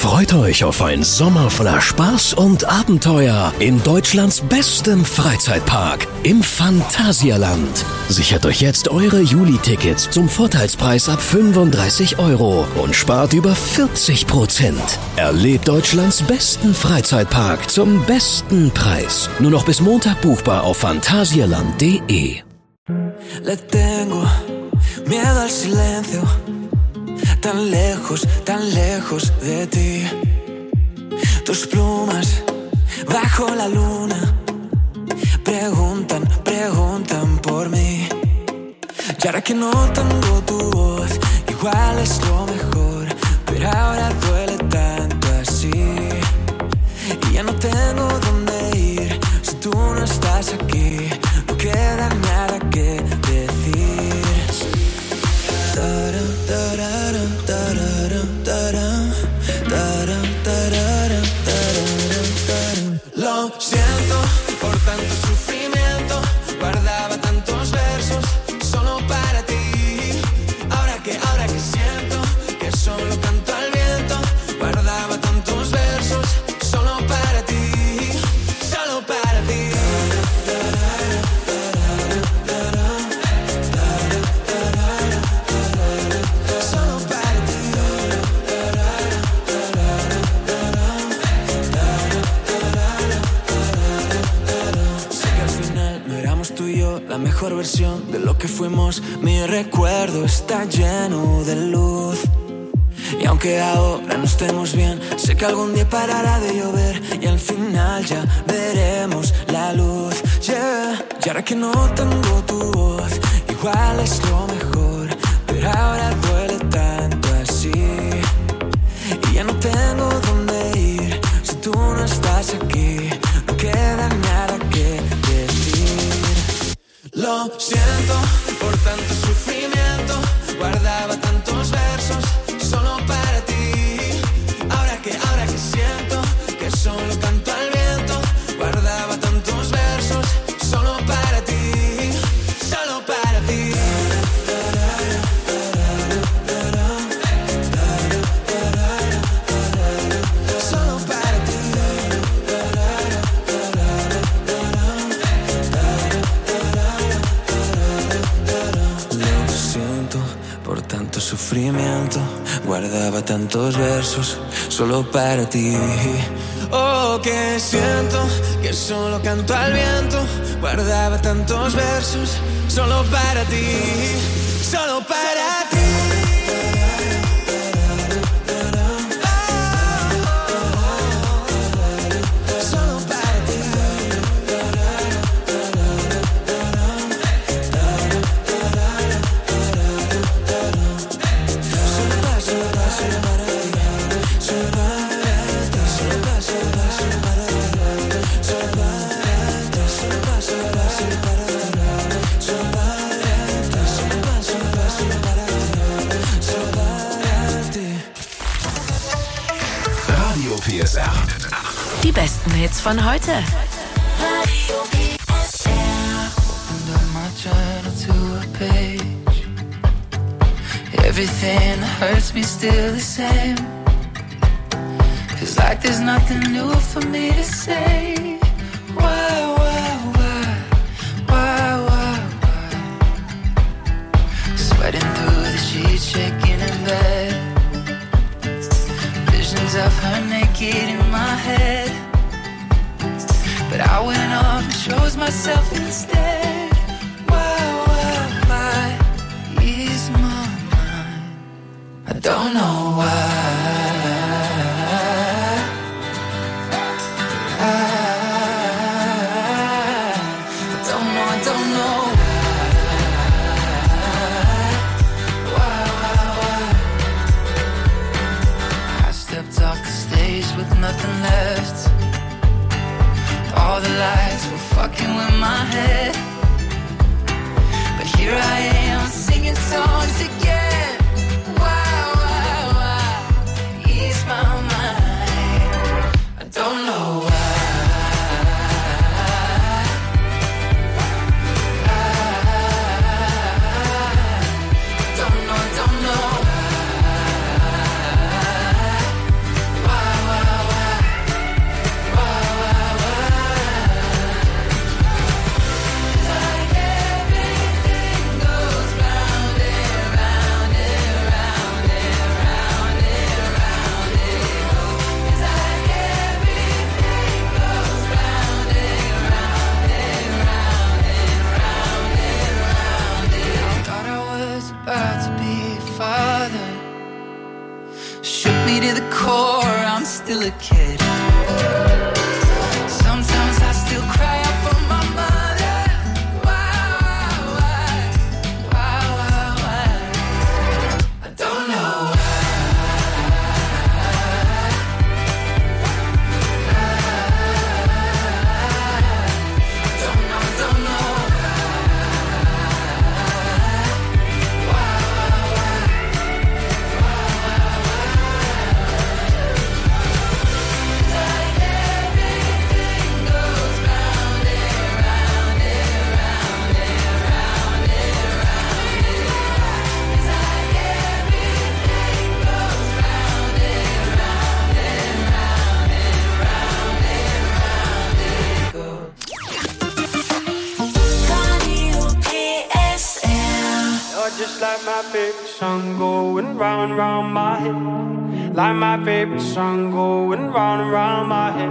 Freut euch auf einen Sommer voller Spaß und Abenteuer in Deutschlands bestem Freizeitpark, im Phantasialand. Sichert euch jetzt eure Juli-Tickets zum Vorteilspreis ab 35 € und spart über 40%. Erlebt Deutschlands besten Freizeitpark zum besten Preis. Nur noch bis Montag buchbar auf phantasialand.de. Le tengo miedo al silencio, tan lejos de ti. Tus plumas bajo la luna preguntan por mí. Y ahora que no tengo tu voz, igual es lo mejor, pero ahora duele tanto así. Y ya no tengo dónde ir si tú no estás aquí. No queda nada que decir. Lo siento por tanto sufrimiento, guardaba tantos versos solo para ti. Ahora que siento que solo canto al viento, guardaba tantos versos solo para ti, solo para ti. La mejor versión de lo que fuimos, mi recuerdo está lleno de luz. Y aunque ahora no estemos bien, sé que algún día parará de llover y al final ya veremos la luz, yeah. Y ahora que no tengo tu voz, igual es lo mejor, pero ahora duele tanto así. Y ya no tengo dónde ir si tú no estás aquí. No queda nada que decir. Lo siento por tanto sufrimiento, guardaba tantos versos solo para ti. Ahora que siento que solo canto al viento, guardaba tantos versos solo para ti, solo para ti. Solo para ti. Lo siento por tanto sufrimiento, guardaba tantos versos solo para ti. Oh, que siento que solo canto al viento, guardaba tantos versos solo para ti, solo para ti. PSR. Die besten Hits von heute. Radio PSR. Opened up my journal to a page. Everything that hurts me still the same. Feels like there's nothing new for me to say. Why? Sweating through the sheets, shaking in bed. Visions of her naked in my head. But I went off and chose myself instead. Why ease my mind? I don't know why. I don't know why. I stepped off the stage with nothing left. All the lights were fucking with my head. But here I am singing songs again. Why ease my mind? I don't know why. I don't know why. a kid. Sometimes I still cry out for my mother. Why? I don't know why. Don't know. Just like my favorite song going round and round my head. Like my favorite song going round and round my head.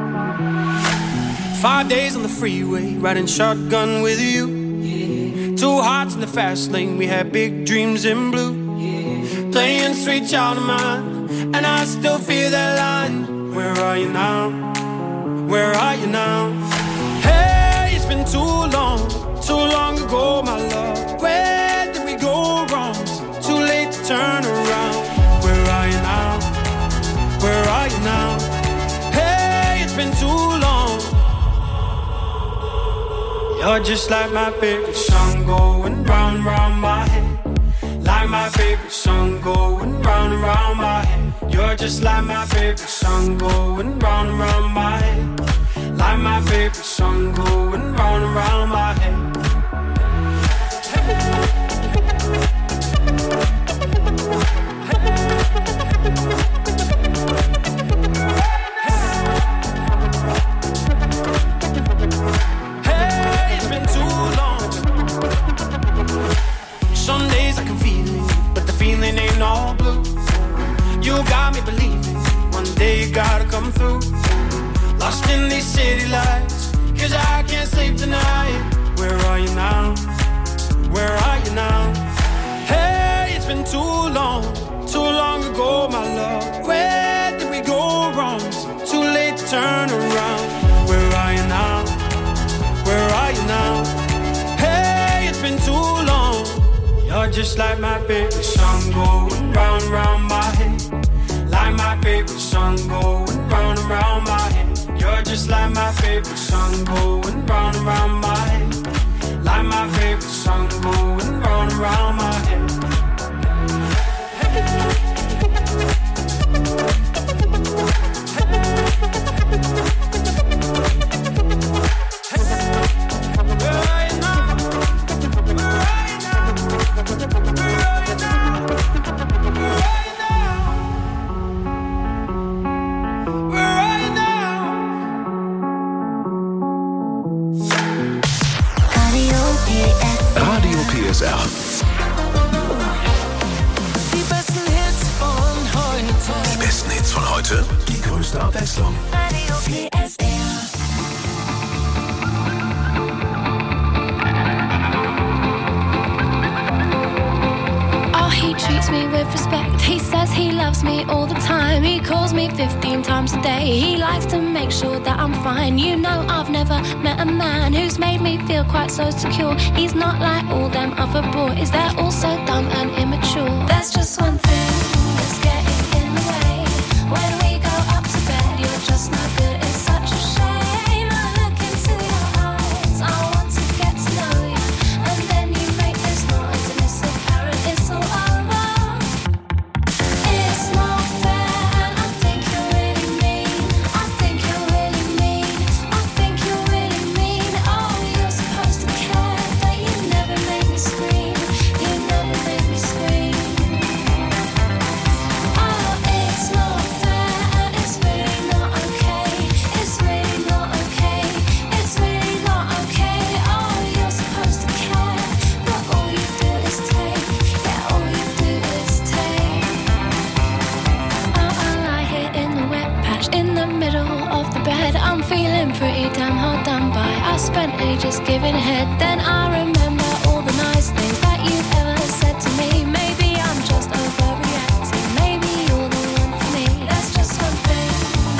5 days on the freeway, riding shotgun with you. Yeah. 2 hearts in the fast lane, we had big dreams in blue. Yeah. Playing Sweet Child of Mine, and I still feel that line. Where are you now? Where are you now? Hey, it's been too long ago, my love. Where did we go wrong? Too late to turn around. Where are you now? Where are you now? Hey, it's been too long. You're just like my favorite song going round and round my head. Like my favorite song going round and round my head. You're just like my favorite song going round and round my head. Like my favorite song going round and round my head. Hey, it's been too long. Some days I can feel it, but the feeling ain't all blue. You got me believing one day you gotta come through. Lost in these city lights, 'cause I can't sleep tonight. Where are you now? Where are you now? Hey, it's been too long ago, my love. Where did we go wrong? Too late to turn around. Where are you now? Where are you now? Hey, it's been too long. You're just like my favorite song going round and round my head. Like my favorite song going round and round my head. You're just like my favorite song going round and round my head. Like my favorite song going round and round my head. Radio PSR. Die besten Hits von heute. Die besten Hits von heute. Die größte Abwechslung. Radio PSR. Oh, he treats me with respect. He says he loves me all the time. He calls me 15 times a day. He likes to make sure that I'm fine. You know, I've never met a man who's made me feel quite so secure. He's not like all them other boys. They're all so dumb and immature. There's just one thing that's getting in the way. When we go up to bed, you're just not good. It's such a shame. I look into your eyes. I want to get to know you. And then you make this noise and it's apparent it's all over. It's not fair and I think you're really mean. I think you're really mean. I think you're really mean. Oh, you're supposed to care, but you never make me scream. You never make me scream. Oh, it's not fair and it's really not okay. It's really not okay. It's really not okay. Oh, you're supposed to care, but all you do is take. Yeah, all you do is take. Oh, I lie here in the wet patch in the middle of the bed. I'm feeling pretty damn hard done by. I spent ages giving head. Then I remember all the nice things that you've ever said to me. Maybe I'm just overreacting. Maybe you're the one for me. There's just one thing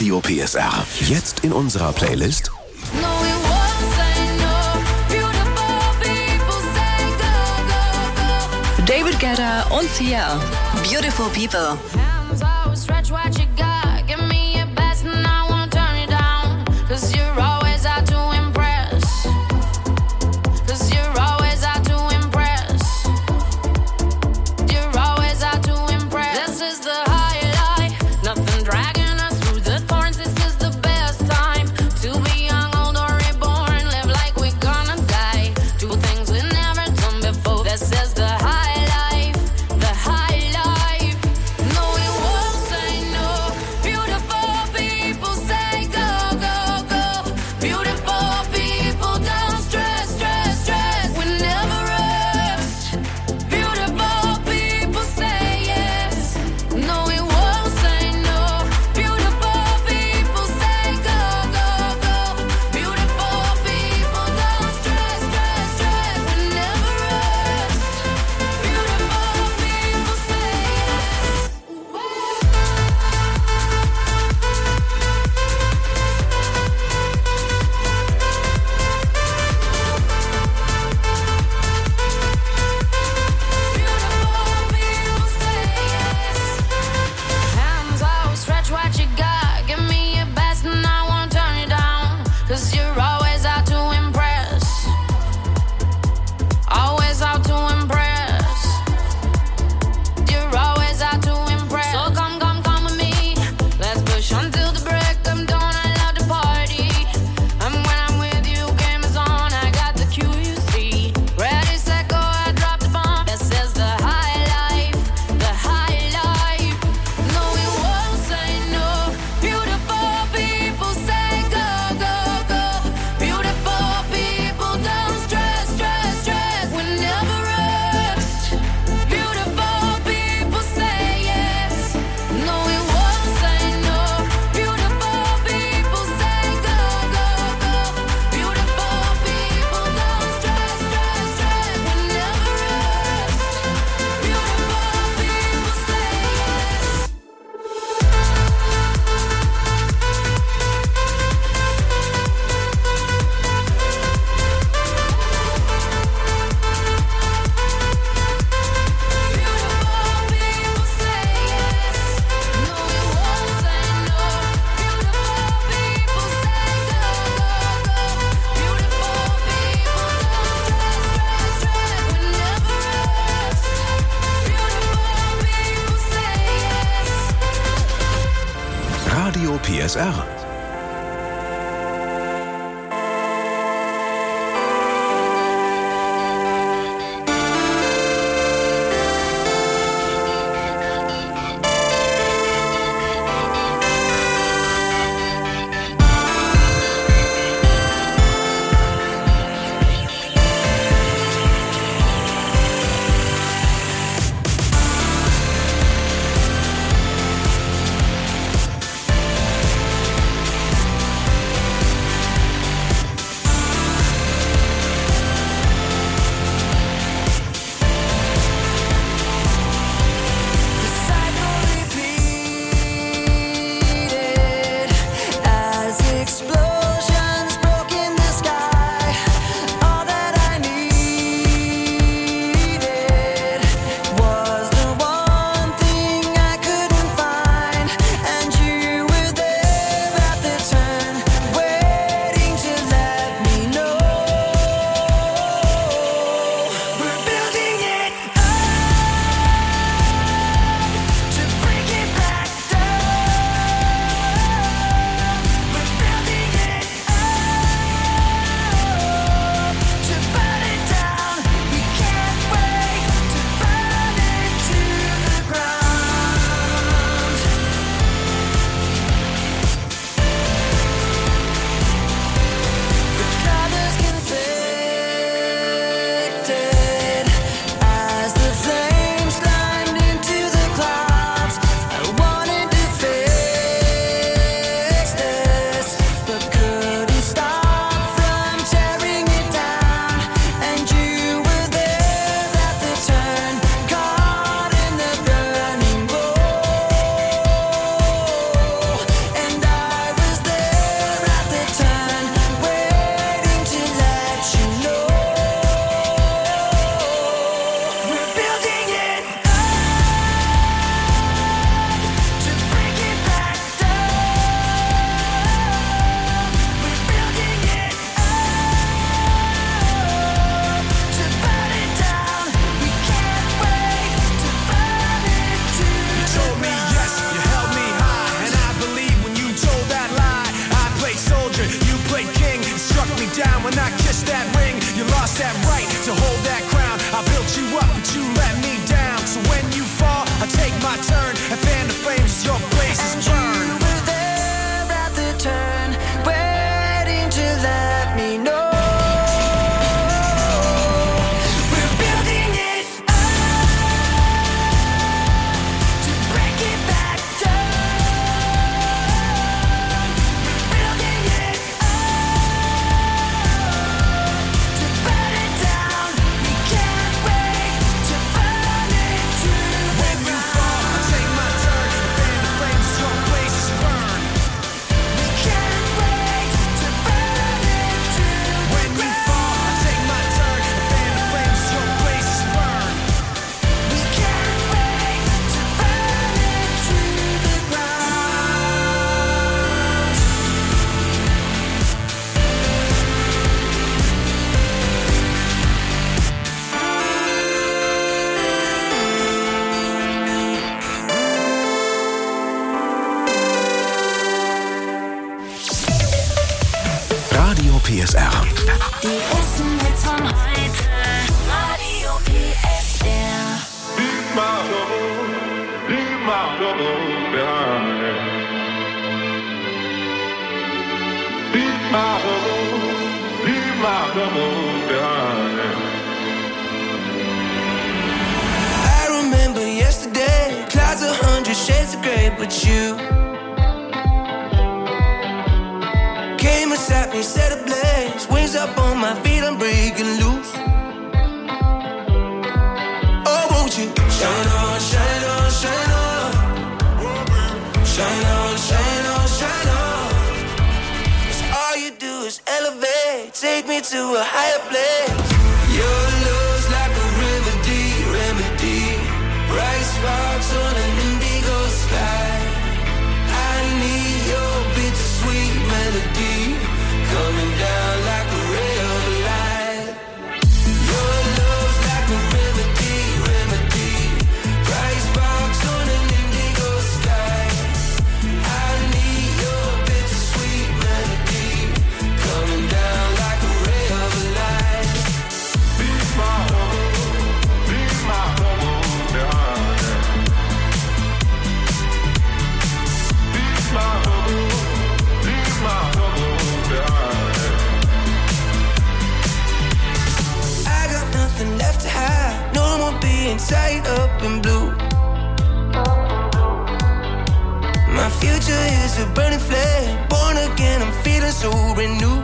Radio PSR. Jetzt in unserer Playlist David Guetta und Sia. Beautiful People. Radio PSR. troubles behind. I remember yesterday, clouds 100 shades of grey, but you came beside me, set ablaze, wings up on my feet, I'm breaking loose. Oh, won't you shine on, shine on, shine on, shine on, shine on, shine on. 'Cause all you do is elevate, take me to a higher place. Your love's like a remedy, remedy, bright sparks on an indigo sky. I need your bittersweet melody coming down like a ray of light. Your love's like a remedy, remedy, bright sparks on an indigo sky. I need your bittersweet melody coming down like a ray of light. Be my trouble behind. Be my trouble behind. I got nothing left to hide, no more being tied up in blue. My future is a burning flame, born again, I'm feeling so renewed.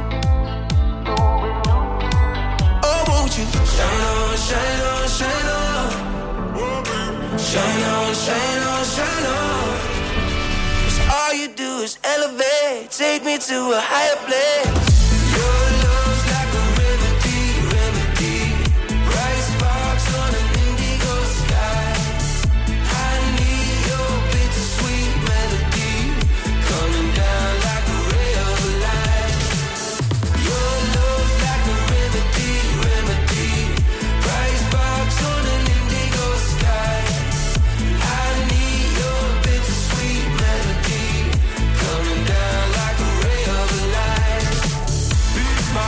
Oh, won't you shine on, shine on, shine on, shine on, shine on, shine on. 'Cause all you do is elevate, take me to a higher place. Your love's like a remedy, remedy, bright sparks on an indigo sky. I need your bittersweet melody coming down like a ray of light. Your love's like a remedy, remedy, bright sparks on an indigo sky. I need your bittersweet melody coming down like a ray of light. Be my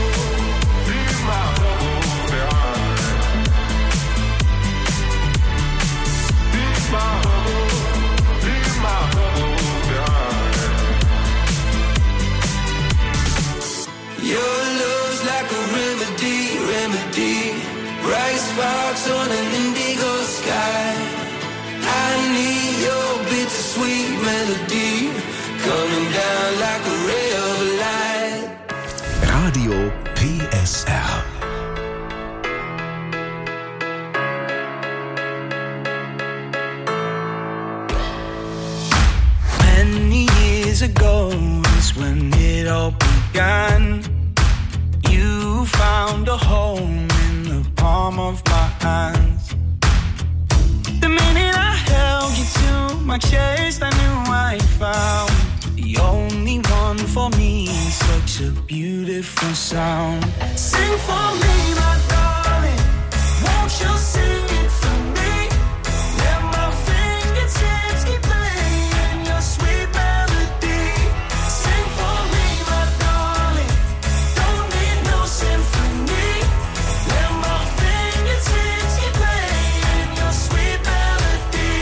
trouble behind. Be my trouble behind. Your love's like a remedy, remedy, bright sparks on an indigo sky. I need your bittersweet melody coming down like a ray of light. Radio PSR. Many years ago is when it all began. You found a home in the palm of my hands. The minute I held you to my chest, I knew I found the only one for me. Such a beautiful sound. Sing for me, my darling. Won't you sing it for me? Let my fingertips keep playing your sweet melody. Sing for me, my darling. Don't need no symphony. Let my fingertips keep playing your sweet melody.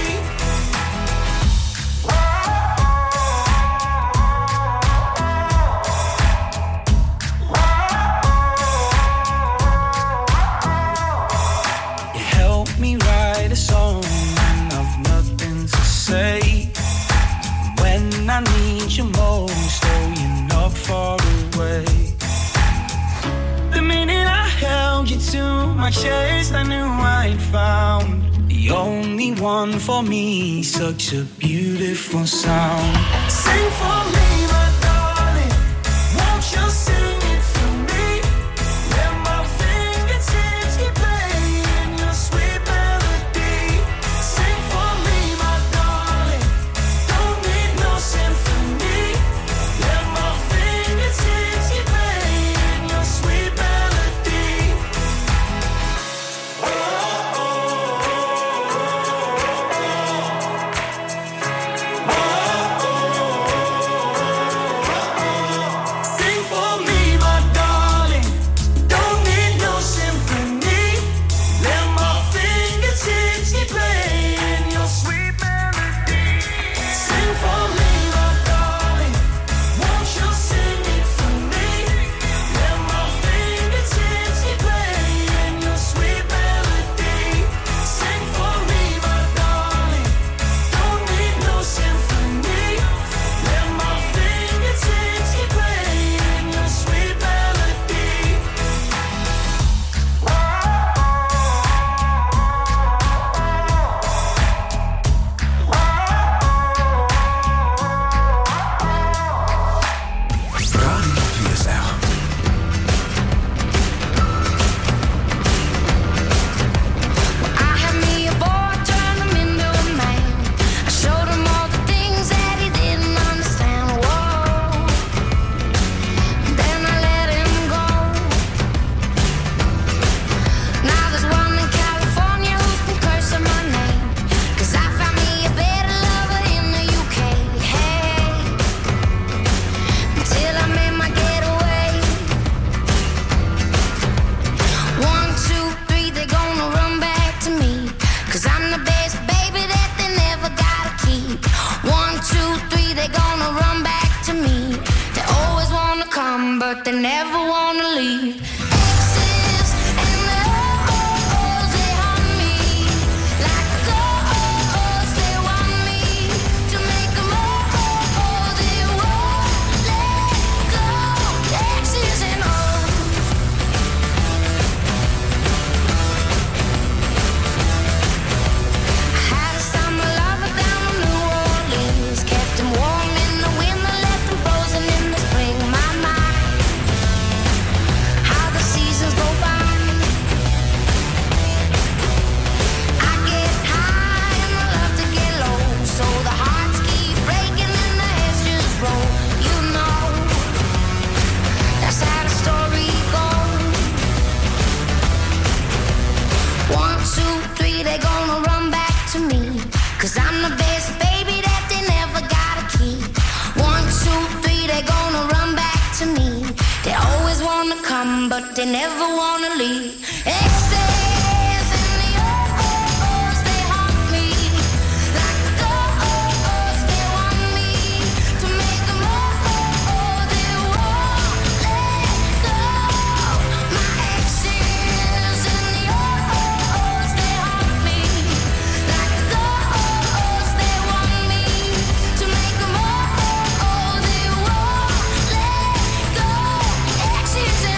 You help me write a song when I've nothing to say. When I need you most, oh, you're not far away. The minute I held you to my chest, I knew I'd found the only one for me. Such a beautiful sound. Sing for me, my darling. Won't you sing it for me? Let my fingertips keep playing your sweet melody. Sing for me, my darling. Don't need no symphony. Let my fingertips keep playing your sweet melody. but they never wanna leave. Exes in the O's, they haunt me like ghosts. They want me to make them all. They won't let go. My exes in the O's, they haunt me like ghosts. They want me to make them all. They won't let go. Exes and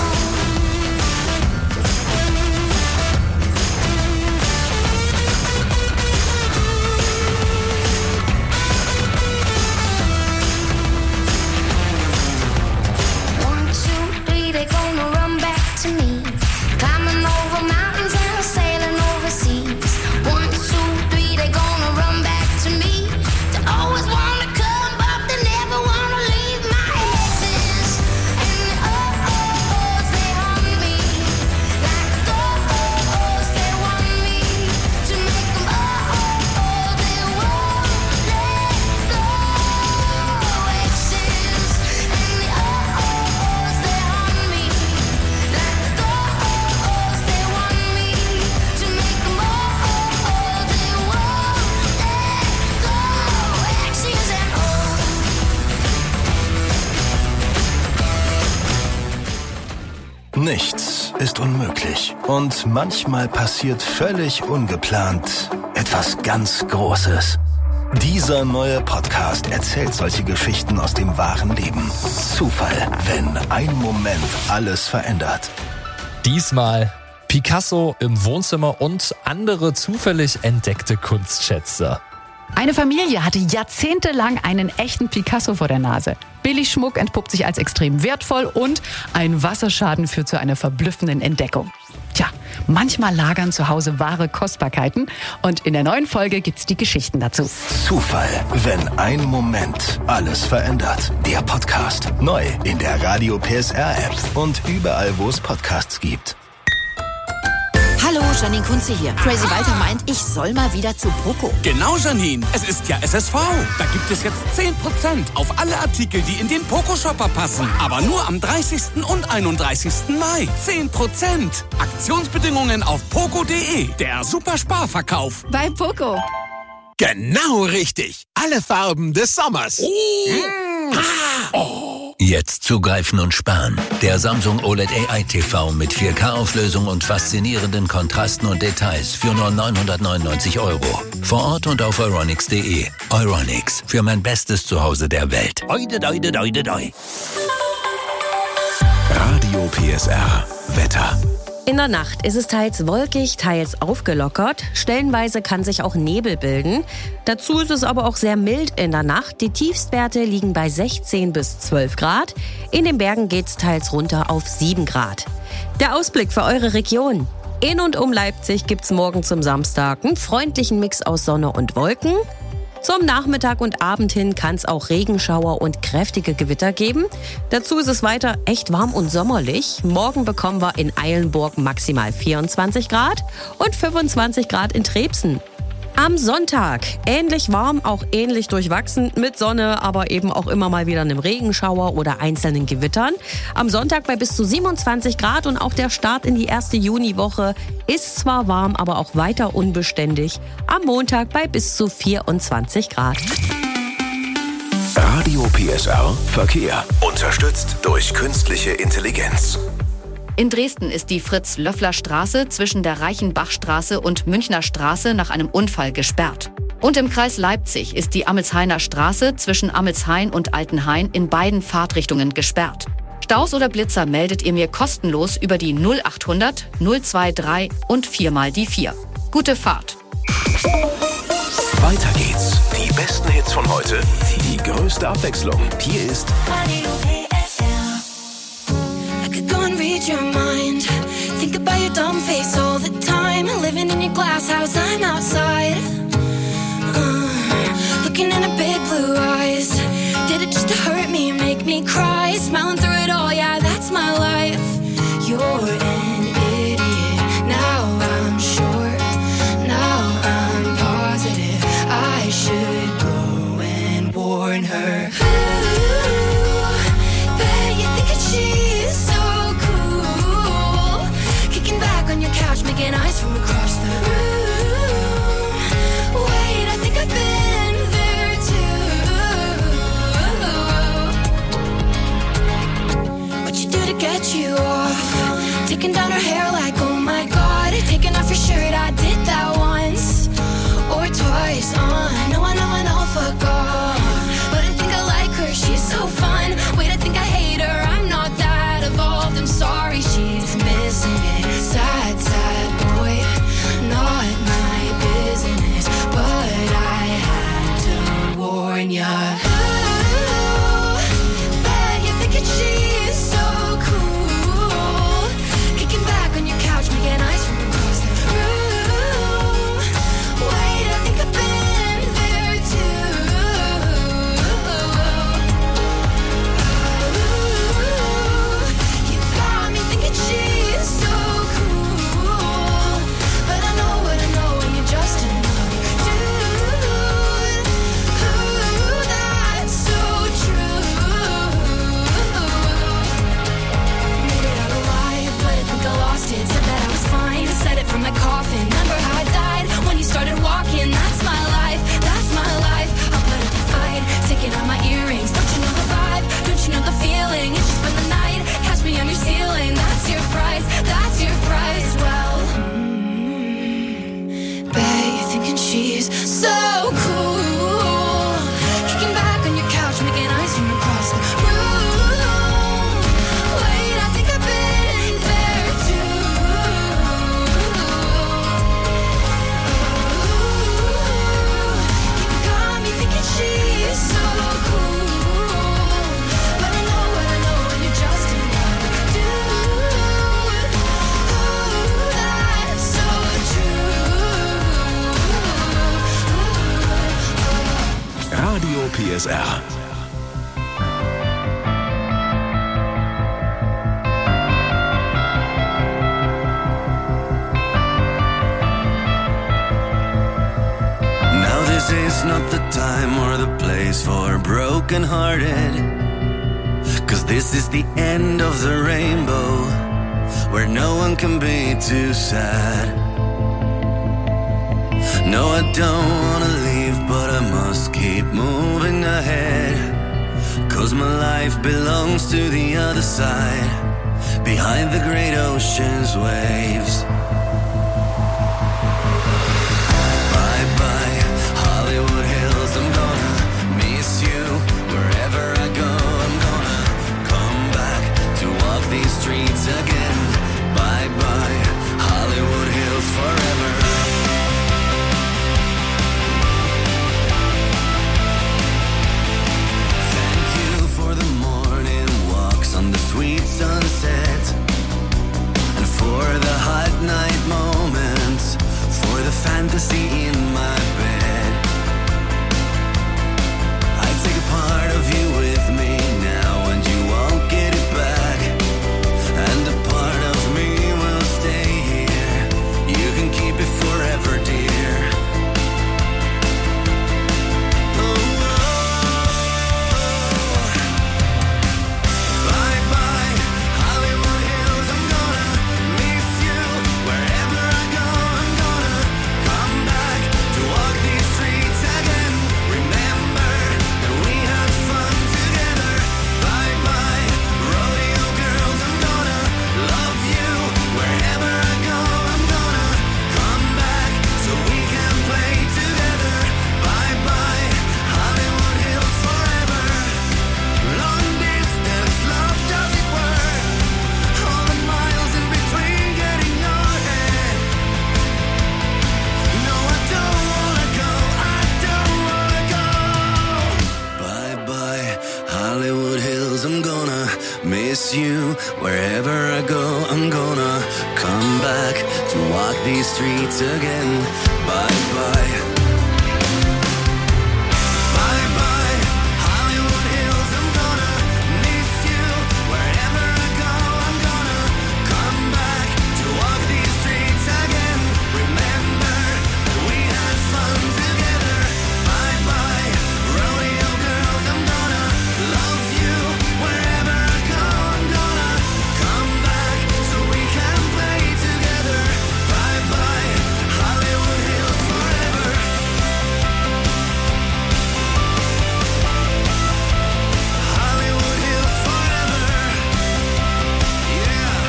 One, two, three, they gonna run back to me. Climbing over mountains and sailing overseas. One, two, three, they gonna run back to me. They always wanna come, but they never wanna leave. My exes and the O's, they haunt me like ghosts. They want me to make them all. They won't let go. Exes and the O's, they haunt me like ghosts. They want me to make them all. They won't let go. Exes and Nichts ist unmöglich. Und manchmal passiert völlig ungeplant etwas ganz Großes. Dieser neue Podcast erzählt solche Geschichten aus dem wahren Leben. Zufall, wenn ein Moment alles verändert. Diesmal Picasso im Wohnzimmer und andere zufällig entdeckte Kunstschätze. Eine Familie hatte jahrzehntelang einen echten Picasso vor der Nase. Billigschmuck entpuppt sich als extrem wertvoll und ein Wasserschaden führt zu einer verblüffenden Entdeckung. Tja, manchmal lagern zu Hause wahre Kostbarkeiten und in der neuen Folge gibt's die Geschichten dazu. Zufall, wenn ein Moment alles verändert. Der Podcast. Neu in der Radio PSR App und überall, wo es Podcasts gibt. Hallo, Janine Kunze hier. Crazy Walter meint, ich soll mal wieder zu Poco. Genau, Janine. Es ist ja SSV. Da gibt es jetzt 10% auf alle Artikel, die in den Poco-Shopper passen. Aber nur am 30. und 31. Mai. 10%. Aktionsbedingungen auf poco.de. Der Supersparverkauf. Bei Poco. Genau richtig. Alle Farben des Sommers. Jetzt zugreifen und sparen. Der Samsung OLED AI TV mit 4K-Auflösung und faszinierenden Kontrasten und Details für nur 999 €. Vor Ort und auf euronics.de. Euronics, für mein bestes Zuhause der Welt. Radio PSR Wetter. In der Nacht ist es teils wolkig, teils aufgelockert. Stellenweise kann sich auch Nebel bilden. Dazu ist es aber auch sehr mild in der Nacht. Die Tiefstwerte liegen bei 16 bis 12 Grad. In den Bergen geht's teils runter auf 7 Grad. Der Ausblick für eure Region. In und um Leipzig gibt's morgen zum Samstag einen freundlichen Mix aus Sonne und Wolken. Zum Nachmittag und Abend hin kann es auch Regenschauer und kräftige Gewitter geben. Dazu ist es weiter echt warm und sommerlich. Morgen bekommen wir in Eilenburg maximal 24 Grad und 25 Grad in Trebsen. Am Sonntag ähnlich warm, auch ähnlich durchwachsen mit Sonne, aber eben auch immer mal wieder einem Regenschauer oder einzelnen Gewittern. Am Sonntag bei bis zu 27 Grad und auch der Start in die erste Juniwoche ist zwar warm, aber auch weiter unbeständig. Am Montag bei bis zu 24 Grad. Radio PSR Verkehr. Unterstützt durch künstliche Intelligenz. In Dresden ist die Fritz-Löffler-Straße zwischen der Reichenbachstraße und Münchner Straße nach einem Unfall gesperrt. Und im Kreis Leipzig ist die Amelshainer Straße zwischen Amelshain und Altenhain in beiden Fahrtrichtungen gesperrt. Staus oder Blitzer meldet ihr mir kostenlos über die 0800 023 und 4 mal die 4. Gute Fahrt. Weiter geht's. Die besten Hits von heute, die größte Abwechslung. Hier ist Read your mind. Think about your dumb face all the time. Living in your glass house, I'm outside. Looking in her big blue eyes. Did it just to hurt me, make me cry? Smiling through it all, yeah, that's my life. You're an idiot. Now I'm sure. Now I'm positive. I should go and warn her. Ooh, bet you think that she's so cool. PSR. Now this is not the time or the place for broken-hearted, 'cause this is the end of the rainbow, where no one can be too sad. No, I don't wanna leave, but I must keep moving ahead, 'cause my life belongs to the other side, behind the great ocean's waves. Bye-bye, Hollywood Hills, I'm gonna miss you. Wherever I go, I'm gonna come back to walk these streets again. Bye-bye, Hollywood Hills forever. Thank you for the morning walks on the sweet sunset, and for the hot night moments, for the fantasy in my bed. I take a part of you with me now, and you won't get it back, and a part of me will stay here. You can keep it forever, dear. Bye-bye, Hollywood Hills, I'm gonna miss you. Wherever I go, I'm gonna come back to walk these streets again. Remember that we had fun together. Bye-bye, rodeo girls, I'm gonna love you. Wherever I go, I'm gonna come back so we can play together. Bye-bye, Hollywood Hills forever. Long distance love doesn't work. All the miles in between get in your head. No, I don't wanna go, I don't wanna go. Bye-bye, Hollywood Hills, I'm gonna miss you. Wherever I go, I'm gonna come back to walk these streets again. Bye-bye. Bye-bye, Hollywood Hills, I'm gonna miss you. Wherever I go, I'm gonna come back to walk these streets again. Remember that we had fun together. Bye-bye, rodeo girls, I'm gonna love you. Wherever I go, I'm gonna come back so we can play together. Bye-bye, Hollywood Hills forever. Hollywood Hills forever. Yeah.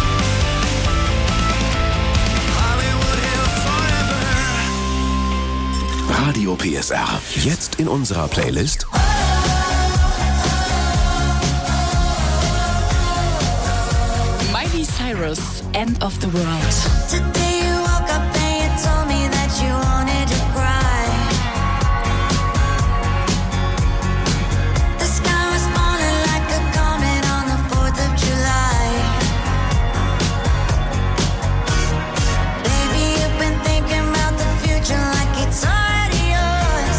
Hollywood Hills forever. Radio PSR. Jetzt in unserer Playlist Miley Cyrus, End of the World. Today you woke up and you told me that you wanted to cry. The sky was falling like a comet on the 4th of July. Baby, you've been thinking about the future like it's already yours.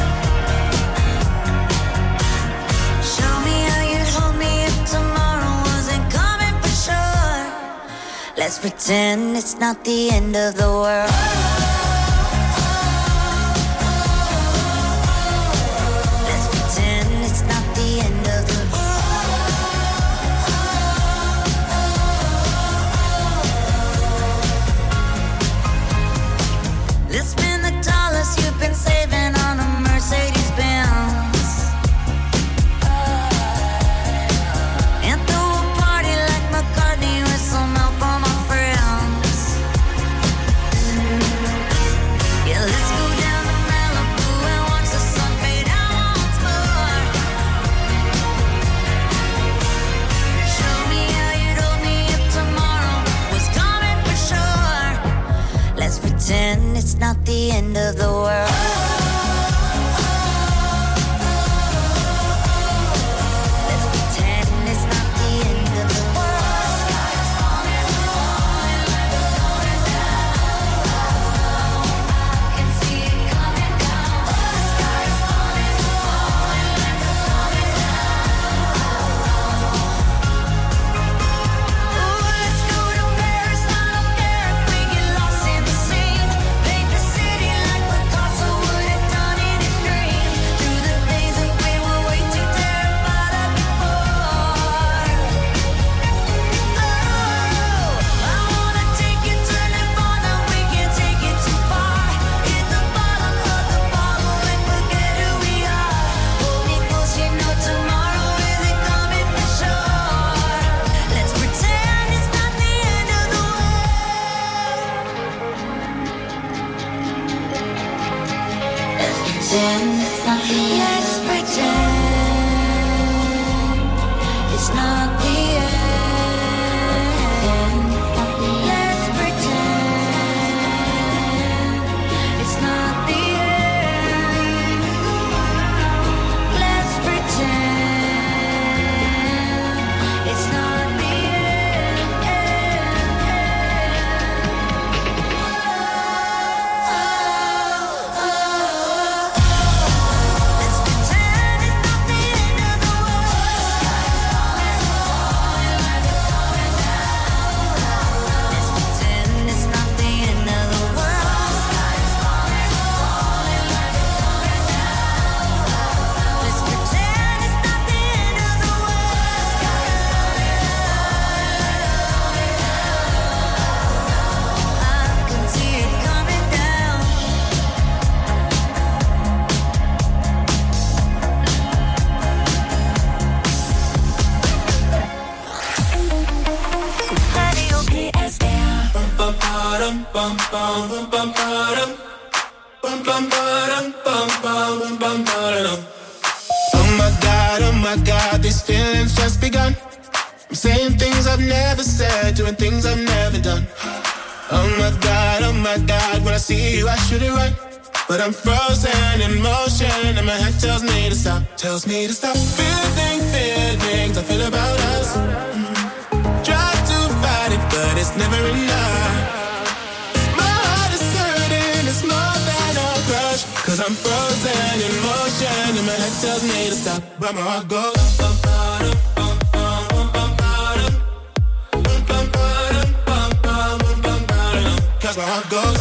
Show me how you'd hold me if tomorrow wasn't coming for sure. Let's pretend it's not the end of the world. Let's pretend it's not the end of the world. Let's spend the dollars you've been saving on a Mercedes Benz. And throw a party like McCartney with some help on my friends. Yeah, let's go down to Malibu and watch the sun fade out once more. Show me how you'd hold me if tomorrow was coming for sure. Let's pretend it's not the end of the world. Let's pretend it's not the end of the world. Sky's falling, falling like a falling down. I can see it coming down. The sky's falling, falling. Let's pretend it's not the end. Let's pretend it's not the end. Let's pretend it's not the Oh my God, these feelings just begun. I'm saying things I've never said, doing things I've never done. Oh my God, when I see you I shoot it right. But I'm frozen in motion and my head tells me to stop. Feeling feelings I feel about us. Try to fight it, but it's never enough. Cause I'm frozen in motion and my head tells me to stop, but my heart goes. Cause my heart goes.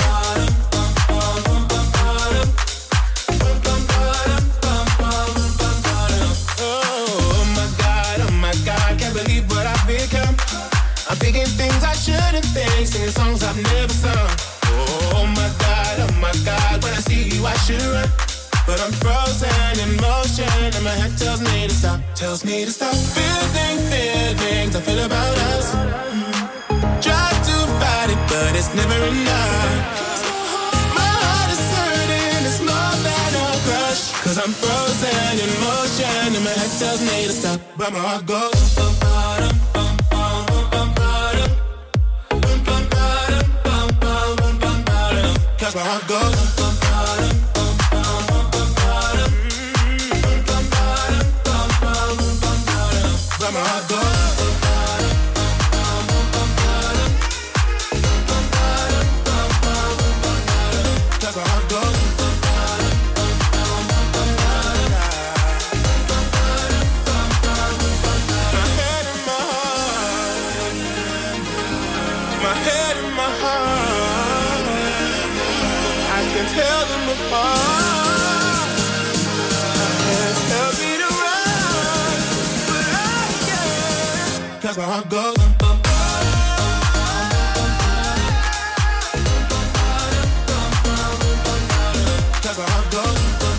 Oh my God, can't believe what I've become. I'm thinking things I shouldn't think, singing songs I've never sung. Oh my God, when I see you I should run. But I'm frozen in motion and my head tells me to stop. Feeling feelings I feel about us. Try to fight it, but it's never enough. My heart is hurting, it's more than a crush. Cause I'm frozen in motion and my head tells me to stop, but my heart goes. Cause my heart goes. Where my heart goes. Cause my heart goes. My head and my heart. My head and my heart. I can tell them apart. Tell me to run, but I can't. Cause my heart goes. Cause my heart goes.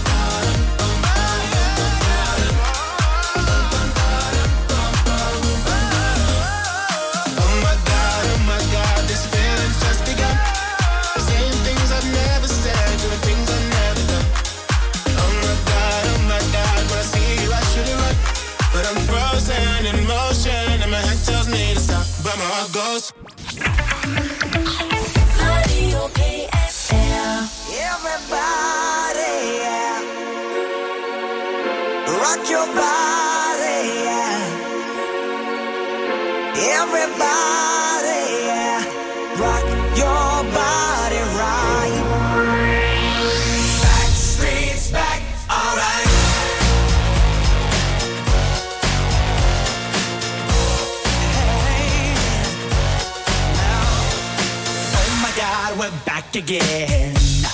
Oh my God, this feeling's just begun. Saying things I've never said, doing things I've never done. Oh my God, when I see you I should have run. But I'm frozen in motion and my head tells me to stop, but my heart goes. Radio KSL. Everybody, yeah. Rock your body, yeah. Everybody, yeah. Rock your body right. Backstreet's back, alright. Oh my God, we're back again.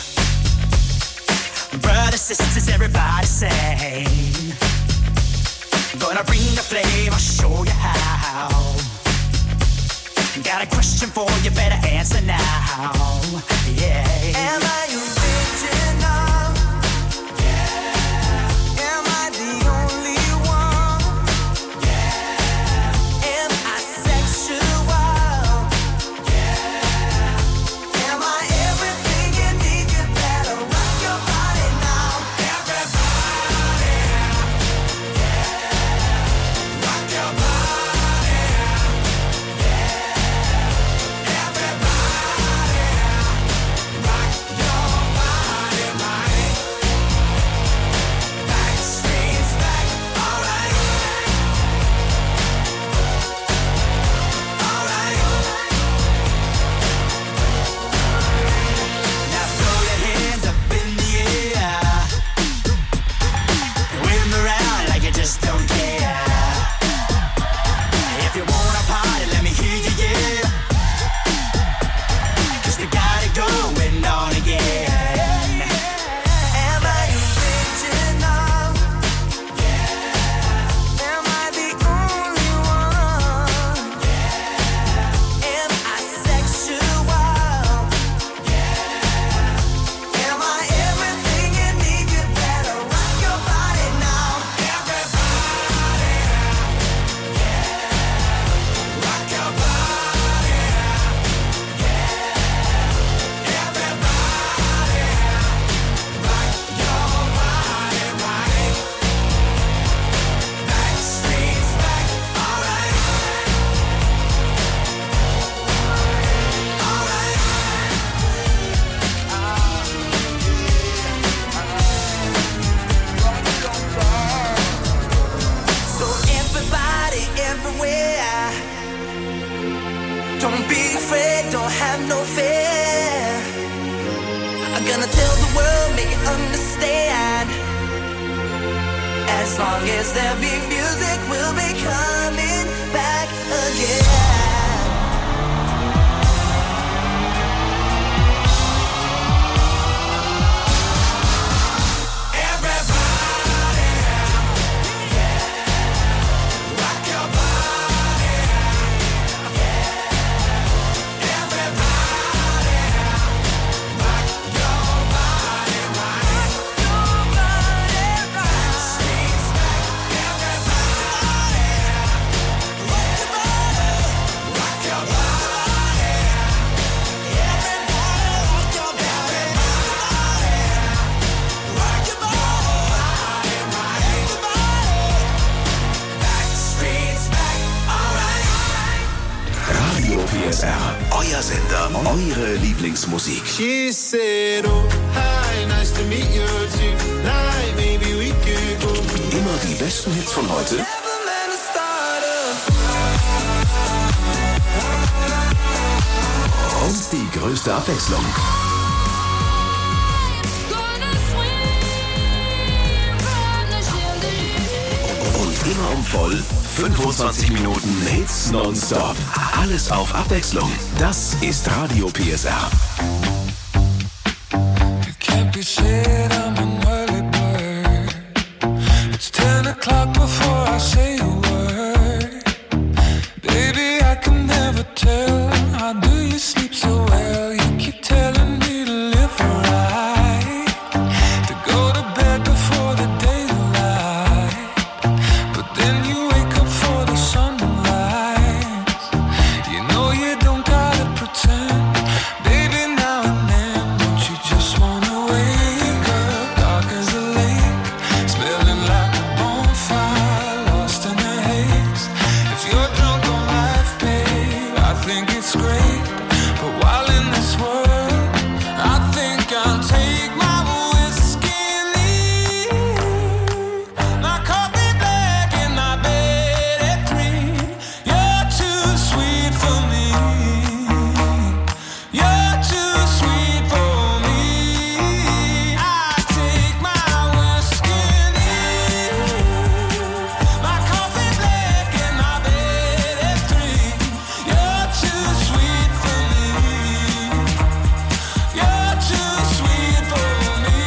Brothers, sisters, everybody sing. Gonna bring the flame, I'll show you how. Got a question for you, better answer now. Yeah. Am I original? Yeah. Am I the only one? Yeah. Am I sexual? Yeah. Am I everything you need? You better rock your body now. Gonna tell the world, make it understand. As long as there be music, we'll be coming back again. Euer Sender, eure Lieblingsmusik. She said, oh, hi, nice to meet you tonight. Maybe we could go. Immer die besten Hits von heute. Und die größte Abwechslung. Und immer um voll 25 Minuten Hits nonstop. Alles auf Abwechslung. Das ist Radio PSR. Can't be said I'm an early bird. It's 10 o'clock before I say a word. Baby, I can never tell. How do you sleep so well? You keep telling me to live right, to go to bed before the daylight. But then you wake up for the sun to rise. You know you don't gotta pretend. Baby, now and then, don't you just wanna wake up? Dark as a lake, smelling like a bonfire, lost in the haze. If you're drunk on life, babe, I think it's great. But while in this world, I think I'll take my whiskey and leave. My coffee black in my bed at 3. You're too sweet for me. You're too sweet for me. I take my whiskey and leave. My coffee black in my bed at 3. You're too sweet for me. You're too sweet for me.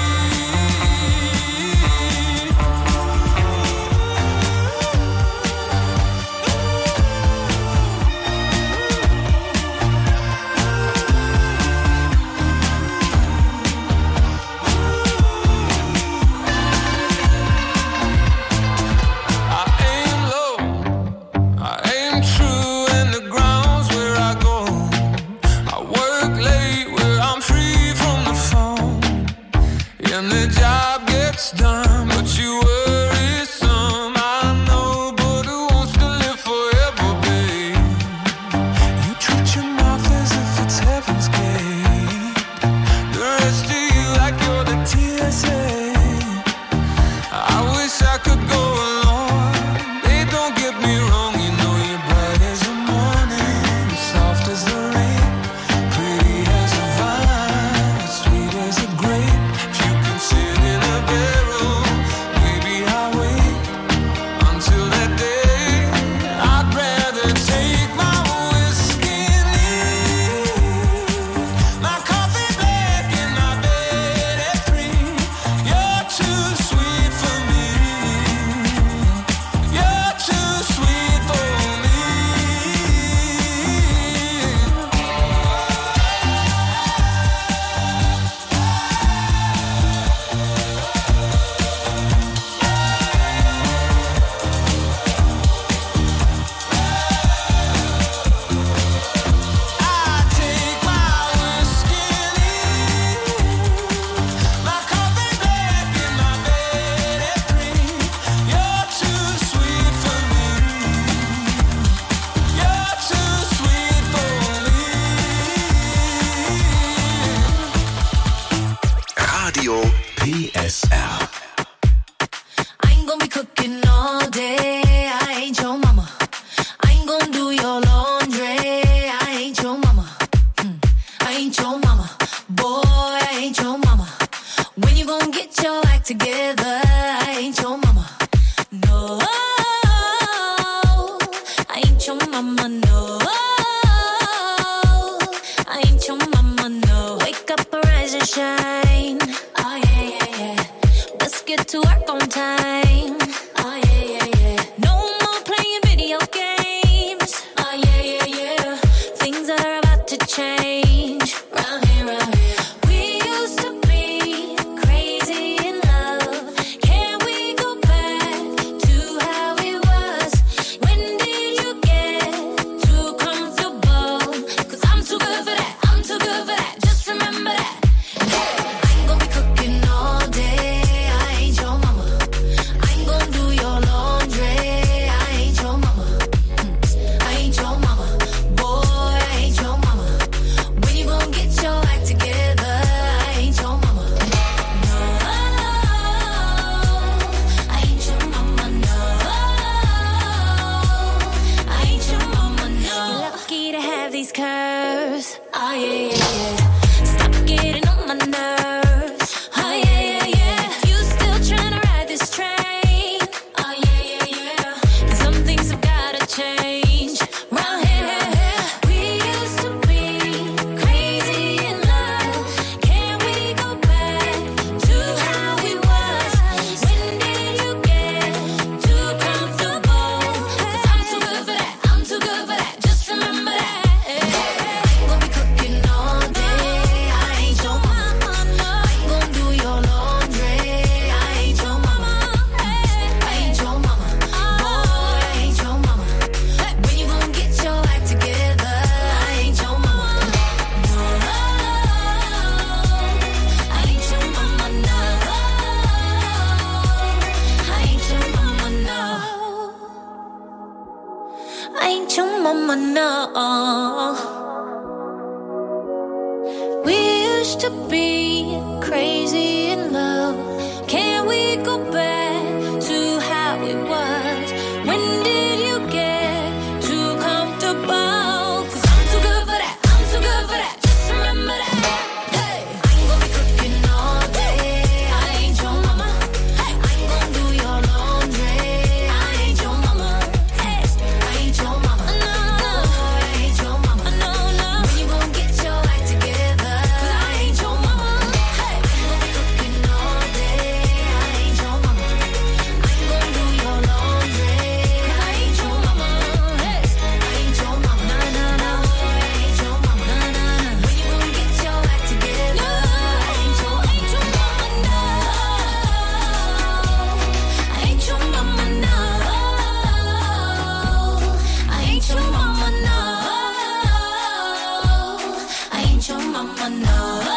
I aim low, I aim true, and the ground's where I go. I work late where I'm free from the phone, and the job gets done, but you worry some. I know, but who wants to live forever, babe? You treat your mouth as if it's heaven's gate. The rest of you like you're the TSA. I wish I could go along. They don't get me wrong, you know you're bright as the morning, soft as the rain, pretty as a vine, sweet as a grape. If you can sit in a barrel, maybe I'll wait until that day. I'd rather take my whiskey and leave. My coffee black in my bed at 3. You're too sweet for me. You're too sweet for me. I take my whiskey and leave. My coffee black in my bed at 3. You're too sweet for me. You're too sweet for me. Radio PSR. I ain't gonna be cooking all day. I ain't your mama. I ain't gonna do your laundry. I ain't your mama. I ain't your mama. Boy, I ain't your mama. together. I ain't your mama. No, I ain't your mama. No, I ain't your mama. No, wake up, arise and shine. Oh yeah, yeah, yeah. Let's get to work on time. Oh yeah, yeah, yeah. No more playing video games. Oh yeah, yeah, yeah. Things are about to change. Round here, round here. We used to be crazy in love. Can we go back to how it was? When did you get too comfortable? 'Cause I'm too good for that. I'm too good for that. Just remember that. Hey, I ain't gonna be cooking all day. I ain't your mama. I ain't gonna do your laundry. I ain't your mama. I ain't your mama. Boy, I ain't your mama. When you gonna get your act together? I ain't your mama. No, I ain't your mama. No, I ain't your mama. No, you're lucky to have these curves. Oh yeah, yeah, yeah. Stop getting on my nerves. Oh yeah, yeah, yeah. You still trying to ride this train? Oh yeah, yeah, yeah. Some things have gotta change. Round here, we used to be crazy in love. Can we go back to how it was? When did you get too comfortable? 'Cause I'm too good for that. I'm too good for that. Just remember that. I ain't gonna be cooking all day. I ain't your mama. I ain't gonna do your laundry. I ain't your mama. I ain't your mama. Boy, I ain't your mama. When you gonna get your act together? I ain't your mama. No, I ain't your mama. No, I ain't your mama. No, I ain't your mama. No. We used to be crazy in love. Can we go back to how it was? When did you get too comfortable? 'Cause I'm too good for that. I'm too good for that. Just remember that. Hey, I ain't gonna be cooking all day. I ain't your mama. I ain't gonna do your laundry. I ain't your mama. Hey, I ain't your mama. No, no, I ain't your mama. No, no. When you gonna get your act together? 'Cause I ain't your mama. Hey, I ain't gonna be cooking all day. I ain't your mama. I ain't gonna do your laundry. 'Cause I ain't your mama. Hey, I ain't your mama. No, no, no. I ain't your mama. No, no, no. When you gonna get your act together? I ain't your mama. No, I ain't your mama. No, I ain't your mama. No, I ain't your mama. No,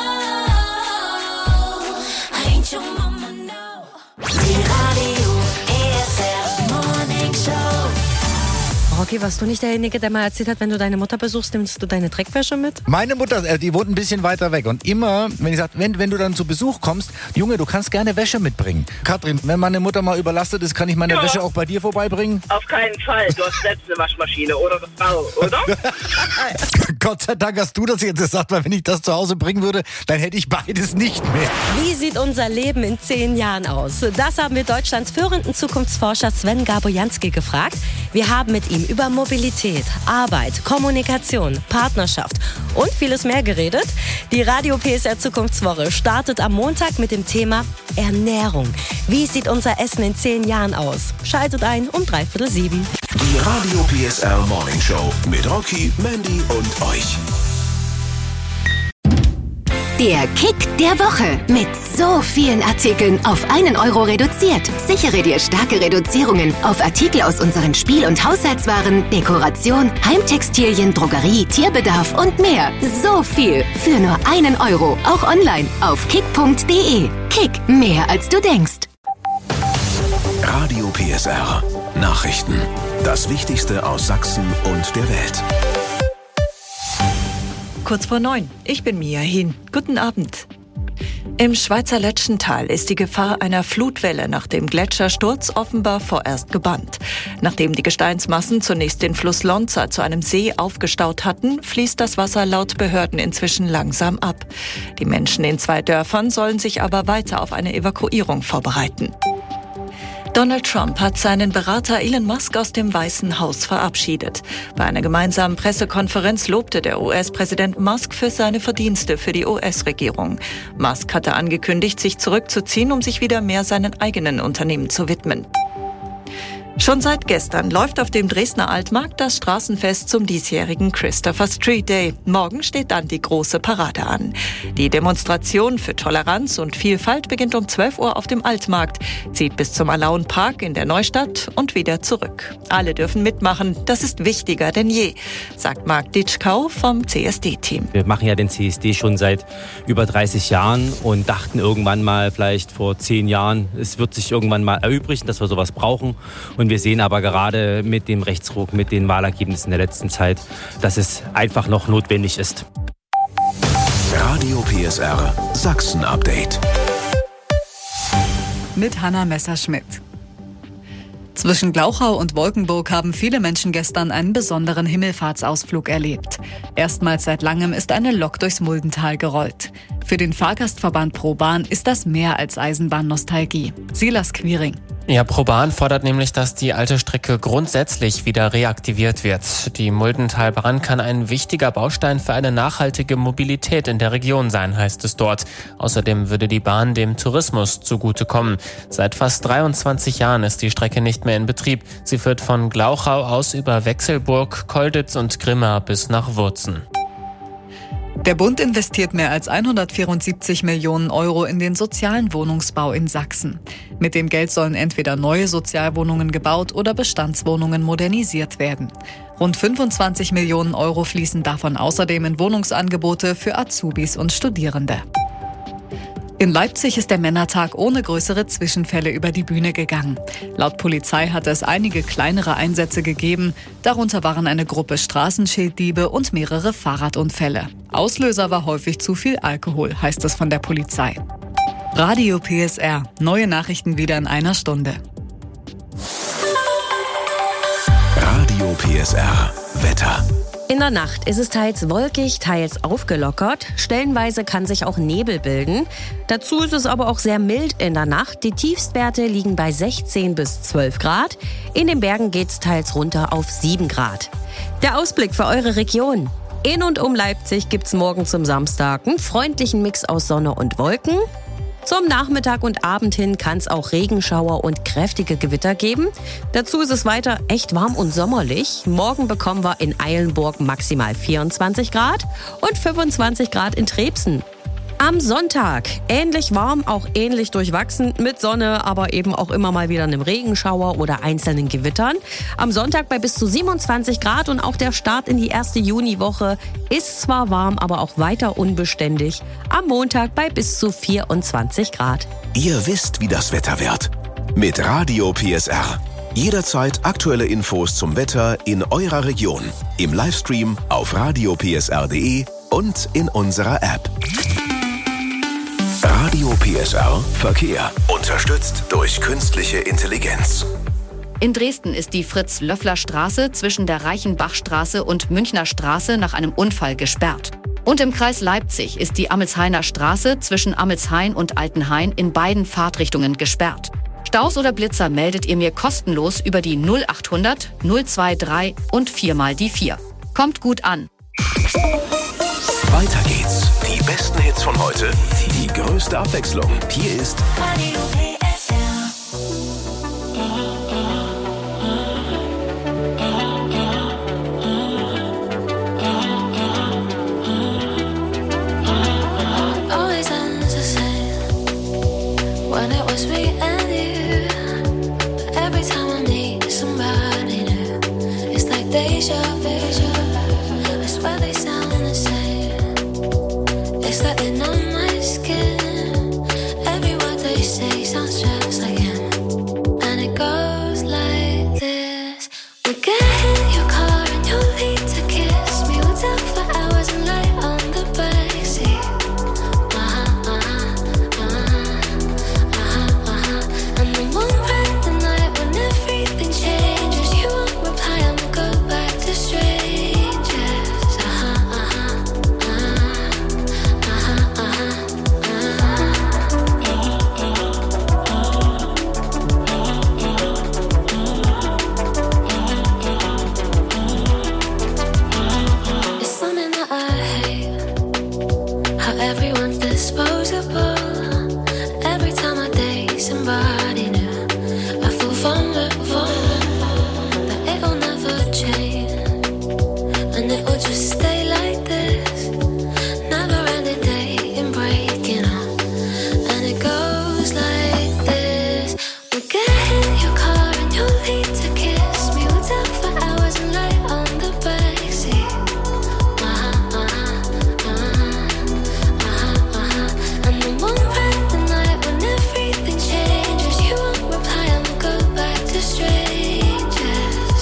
I ain't your mama. No. Die Radio ESR Morning Show. Rocky, warst du nicht derjenige, der mal erzählt hat, wenn du deine Mutter besuchst, nimmst du deine Dreckwäsche mit? Meine Mutter, die wohnt ein bisschen weiter weg. Und immer, wenn ich sage, wenn du dann zu Besuch kommst, Junge, du kannst gerne Wäsche mitbringen. Katrin, wenn meine Mutter mal überlastet ist, kann ich meine Wäsche auch bei dir vorbeibringen? Auf keinen Fall. Du hast selbst eine Waschmaschine oder eine Frau, oder? Gott sei Dank hast du das jetzt gesagt, weil wenn ich das zu Hause bringen würde, dann hätte ich beides nicht mehr. Wie sieht unser Leben in 10 Jahren aus? Das haben wir Deutschlands führenden Zukunftsforscher Sven Gabojanski gefragt. Wir haben mit ihm über Mobilität, Arbeit, Kommunikation, Partnerschaft und vieles mehr geredet. Die Radio PSR Zukunftswoche startet am Montag mit dem Thema Ernährung. Wie sieht unser Essen in 10 Jahren aus? Schaltet ein um 6:45. Die Radio PSR Morning Show mit Rocky, Mandy und euch. Der Kick der Woche. Mit so vielen Artikeln auf 1 Euro reduziert. Sichere dir starke Reduzierungen auf Artikel aus unseren Spiel- und Haushaltswaren, Dekoration, Heimtextilien, Drogerie, Tierbedarf und mehr. So viel für nur 1 Euro. Auch online auf kick.de. Kick, mehr als du denkst. Radio PSR. Nachrichten. Das Wichtigste aus Sachsen und der Welt. Kurz vor 9. Ich bin Mia Hin. Guten Abend. Im Schweizer Letschental ist die Gefahr einer Flutwelle nach dem Gletschersturz offenbar vorerst gebannt. Nachdem die Gesteinsmassen zunächst den Fluss Lonza zu einem See aufgestaut hatten, fließt das Wasser laut Behörden inzwischen langsam ab. Die Menschen in 2 Dörfern sollen sich aber weiter auf eine Evakuierung vorbereiten. Donald Trump hat seinen Berater Elon Musk aus dem Weißen Haus verabschiedet. Bei einer gemeinsamen Pressekonferenz lobte der US-Präsident Musk für seine Verdienste für die US-Regierung. Musk hatte angekündigt, sich zurückzuziehen, um sich wieder mehr seinen eigenen Unternehmen zu widmen. Schon seit gestern läuft auf dem Dresdner Altmarkt das Straßenfest zum diesjährigen Christopher Street Day. Morgen steht dann die große Parade an. Die Demonstration für Toleranz und Vielfalt beginnt um 12 Uhr auf dem Altmarkt, zieht bis zum Alaun Park in der Neustadt und wieder zurück. Alle dürfen mitmachen, das ist wichtiger denn je, sagt Marc Ditschkau vom CSD-Team. Wir machen ja den CSD schon seit über 30 Jahren und dachten irgendwann mal, vielleicht vor 10 Jahren, es wird sich irgendwann mal erübrigen, dass wir sowas brauchen. Und wir sehen aber gerade mit dem Rechtsruck, mit den Wahlergebnissen der letzten Zeit, dass es einfach noch notwendig ist. Radio PSR Sachsen Update. Mit Hanna Messerschmidt. Zwischen Glauchau und Wolkenburg haben viele Menschen gestern einen besonderen Himmelfahrtsausflug erlebt. Erstmals seit langem ist eine Lok durchs Muldental gerollt. Für den Fahrgastverband ProBahn ist das mehr als Eisenbahnnostalgie. Silas Quiring. Ja, ProBahn fordert nämlich, dass die alte Strecke grundsätzlich wieder reaktiviert wird. Die Muldentalbahn kann ein wichtiger Baustein für eine nachhaltige Mobilität in der Region sein, heißt es dort. Außerdem würde die Bahn dem Tourismus zugutekommen. Seit fast 23 Jahren ist die Strecke nicht mehr in Betrieb. Sie führt von Glauchau aus über Wechselburg, Kolditz und Grimma bis nach Wurzen. Der Bund investiert mehr als 174 Millionen Euro in den sozialen Wohnungsbau in Sachsen. Mit dem Geld sollen entweder neue Sozialwohnungen gebaut oder Bestandswohnungen modernisiert werden. Rund 25 Millionen Euro fließen davon außerdem in Wohnungsangebote für Azubis und Studierende. In Leipzig ist der Männertag ohne größere Zwischenfälle über die Bühne gegangen. Laut Polizei hatte es einige kleinere Einsätze gegeben. Darunter waren eine Gruppe Straßenschilddiebe und mehrere Fahrradunfälle. Auslöser war häufig zu viel Alkohol, heißt es von der Polizei. Radio PSR. Neue Nachrichten wieder in einer Stunde. Radio PSR Wetter. In der Nacht ist es teils wolkig, teils aufgelockert. Stellenweise kann sich auch Nebel bilden. Dazu ist es aber auch sehr mild in der Nacht. Die Tiefstwerte liegen bei 16 bis 12 Grad. In den Bergen geht's teils runter auf 7 Grad. Der Ausblick für eure Region. In und um Leipzig gibt's morgen zum Samstag einen freundlichen Mix aus Sonne und Wolken. Zum Nachmittag und Abend hin kann es auch Regenschauer und kräftige Gewitter geben. Dazu ist es weiter echt warm und sommerlich. Morgen bekommen wir in Eilenburg maximal 24 Grad und 25 Grad in Trebsen. Am Sonntag ähnlich warm, auch ähnlich durchwachsen mit Sonne, aber eben auch immer mal wieder einem Regenschauer oder einzelnen Gewittern. Am Sonntag bei bis zu 27 Grad und auch der Start in die erste Juniwoche ist zwar warm, aber auch weiter unbeständig. Am Montag bei bis zu 24 Grad. Ihr wisst, wie das Wetter wird. Mit Radio PSR. Jederzeit aktuelle Infos zum Wetter in eurer Region. Im Livestream auf radiopsr.de und in unserer App. Radio PSR Verkehr. Unterstützt durch künstliche Intelligenz. In Dresden ist die Fritz-Löffler-Straße zwischen der Reichenbachstraße und Münchner Straße nach einem Unfall gesperrt. Und im Kreis Leipzig ist die Amelshainer Straße zwischen Amelshain und Altenhain in beiden Fahrtrichtungen gesperrt. Staus oder Blitzer meldet ihr mir kostenlos über die 0800 023 und 4 die 4. Kommt gut an. Weiter geht's. Die besten Hits von heute, die größte Abwechslung. Hier ist Radio PSR. Always ends the same when it was me and you. But every time I meet somebody new, it's like deja vu. I swear they sound the same. It's like they're on my skin. Every word they say sounds strange. disposable. Every time I date somebody new, I feel vulnerable. That it'll never change, and it'll just stay like this. Never ending dating, breaking up, and it goes like this. We'll get in your car and you'll leave to kiss me. We'll talk for hours and lay on the backseat. And then one random night when everything changes, you won't reply and we'll go back to strangers.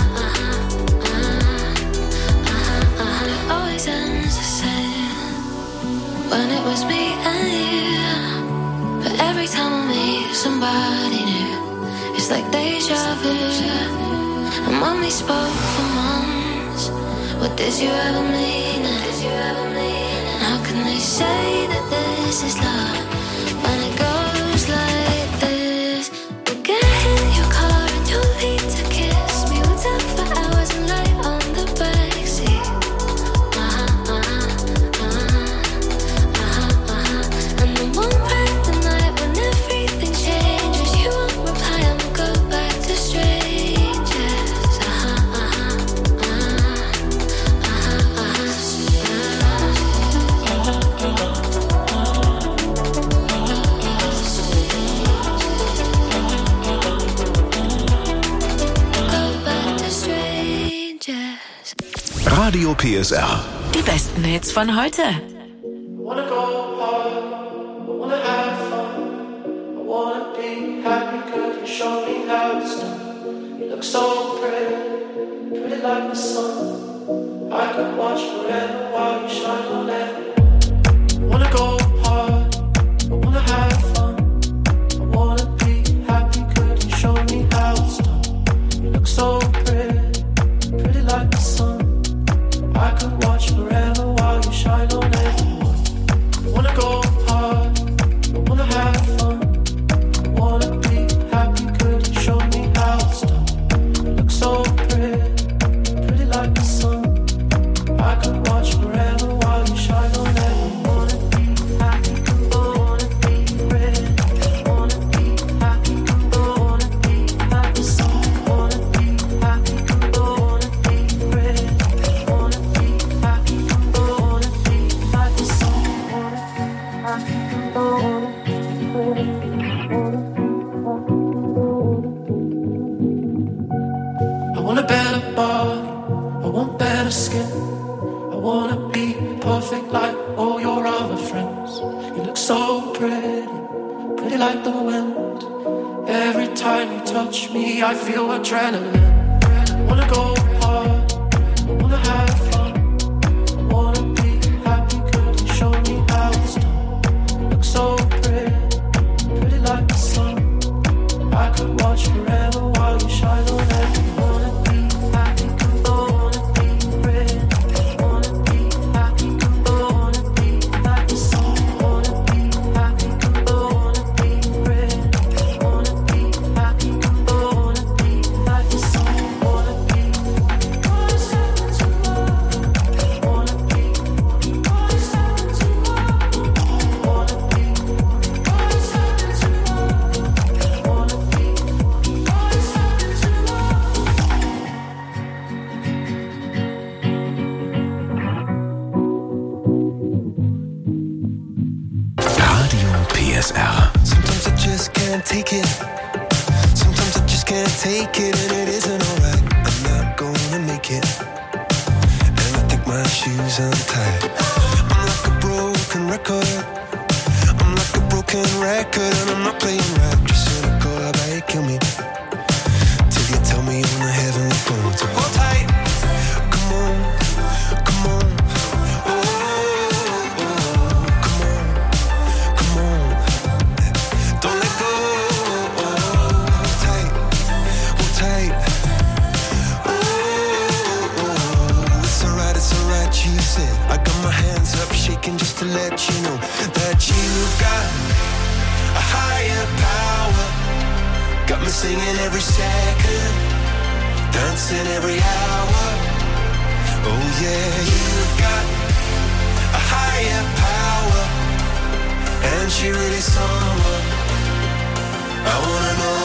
It always ends the same when it was me and you. But every time I meet somebody new, it's like deja vu. And when we spoke for months, what did you ever mean it? And how can they say that this is love when it goes like this? We'll get in your car and you'll leave to kiss me. We'll talk for hours and lay on the backseat. And then one random night when everything changes, you won't reply and we'll go back to strangers. Go back to strangers. Radio PSR. Die besten Hits von heute. Wanna go hard, I wanna have fun, I wanna be happy, girl, you show me how it's done. You look so pretty, pretty like the sun. I could watch forever while you shine on everyone. Wanna go hard, I wanna have fun, I wanna be happy, girl, you show me how it's done. You look so pretty, pretty like the sun. I could watch forever while you shine on everyone. I wanna go hard, I wanna have fun, I wanna be happy, could you show me how it's done? You look so pretty, pretty like the sun. I could watch forever while you shine on everyone. Wanna be happy, wanna be pretty, wanna be happy, wanna be like the sun. Wanna be happy, wanna be pretty, wanna be happy, wanna be like the sun. I want a better body, I want better skin, I wanna be perfect like all your other friends. You look so pretty, pretty like the wind. Every time you touch me, I feel adrenaline. I wanna go hard, I wanna have fun, I wanna be happy, could you show me how it's done? You look so pretty, pretty like the sun. I could watch forever while you shine on everyone. Wanna be happy, wanna be pretty, wanna be happy, wanna be like the sun. Wanna be happy, wanna be pretty, wanna be happy, wanna be like the sun. Wanna be Radio PSR. Sometimes I just can't take it. Sometimes I just can't take it, and it isn't alright. I'm not gonna make it, and I think my shoes untied. I'm like a broken record. I'm like a broken record, and I'm not playing right. Just cynical, I bet kill me till you tell me on the heavenly phone to hold tight. Come on, come on. I got my hands up shaking just to let you know that you've got a higher power. Got me singing every second, dancing every hour. Oh yeah, you've got a higher power. And she really someone I wanna know.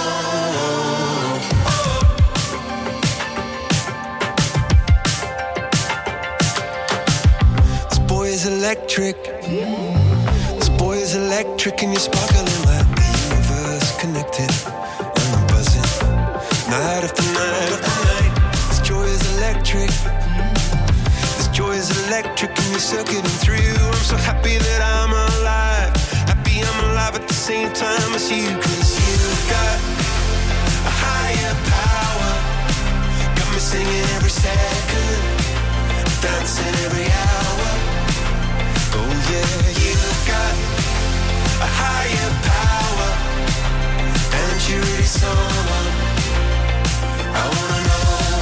This boy is electric. This boy is electric, and you're sparkling like the universe connected. And I'm buzzing night after night after night. This joy is electric. This joy is electric, and you're circuiting through. I'm so happy that I'm alive. Happy I'm alive at the same time as you. 'Cause you've got a higher power. Got me singing every second, dancing every hour. Oh yeah, you've got a higher power. And you're really someone I wanna know.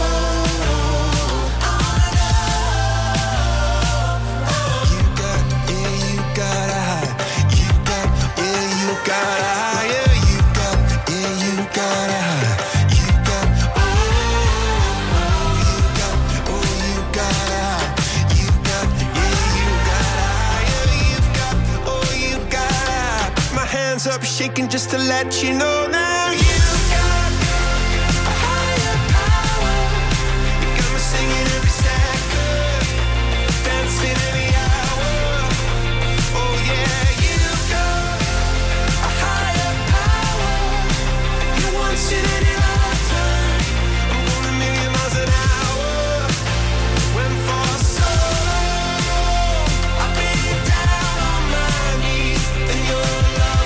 Up shaking just to let you know now you've got a higher power. You got me singing every second, dancing every hour. Oh yeah, you've got a higher power. You once in any lifetime. I'm going a million miles an hour. When for so long I've been down on my knees in your love.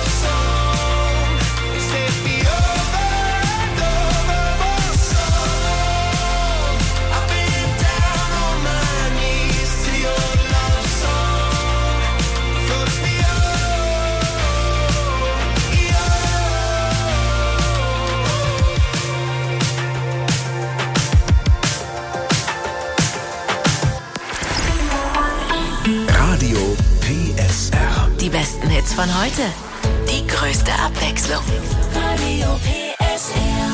Radio PSR. Die besten Hits von heute. Die größte Abwechslung. Radio PSR.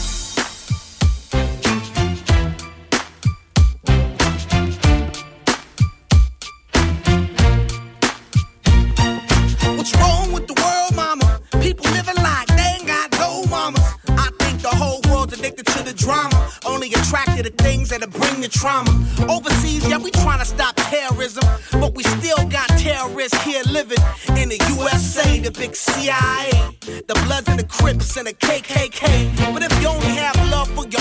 What's wrong with the world, mama? People living like they ain't got no mamas. I think the whole world's addicted to the drama. Only attracted to things that'll bring the trauma. Overseas, yeah, we trying to stop terrorism, but we still got terrorists here living in the USA, the big CIA, the Bloods and the Crips and the KKK. But if you only have love for your